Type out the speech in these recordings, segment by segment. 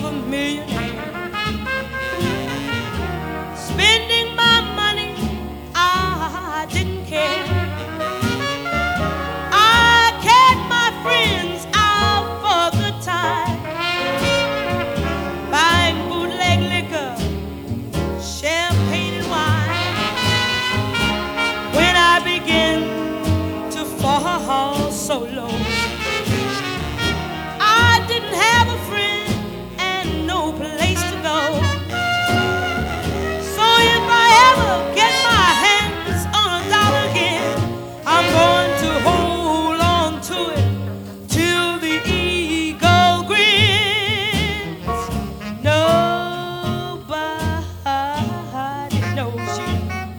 of a millionaire. Spending my money, I didn't care. I kept my friends out for a good time, buying bootleg liquor, champagne and wine. When I began to fall so low, I didn't have a friend and no place to go. So if I ever get my hands on a dollar again, I'm going to hold on to it till the eagle grins. Nobody knows you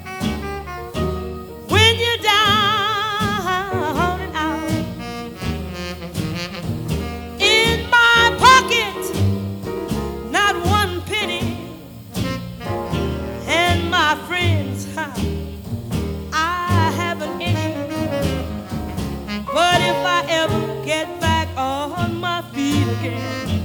when you're down and out. In my pocket, not one penny, and my friends, I haven't any. But if I ever get back on my feet again,